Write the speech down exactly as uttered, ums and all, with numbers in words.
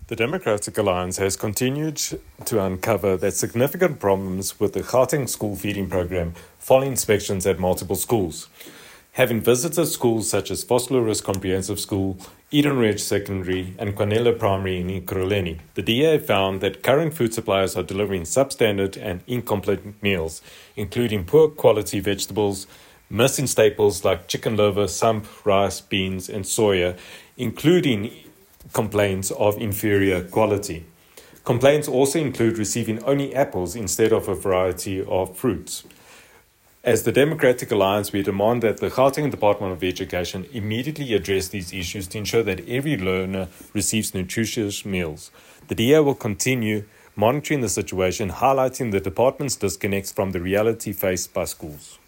The Democratic Alliance has continued to uncover that significant problems with the Gauteng school feeding program following inspections at multiple schools. Having visited schools such as Vosloorus Comprehensive School, Eden Ridge Secondary, and Quanella Primary in Ekurhuleni, the D A found that current food suppliers are delivering substandard and incomplete meals, including poor quality vegetables, missing staples like chicken liver, sump, rice, beans, and soya, including complaints of inferior quality. Complaints also include receiving only apples instead of a variety of fruits. As the Democratic Alliance, we demand that the Gauteng Department of Education immediately address these issues to ensure that every learner receives nutritious meals. The D A will continue monitoring the situation, highlighting the department's disconnects from the reality faced by schools.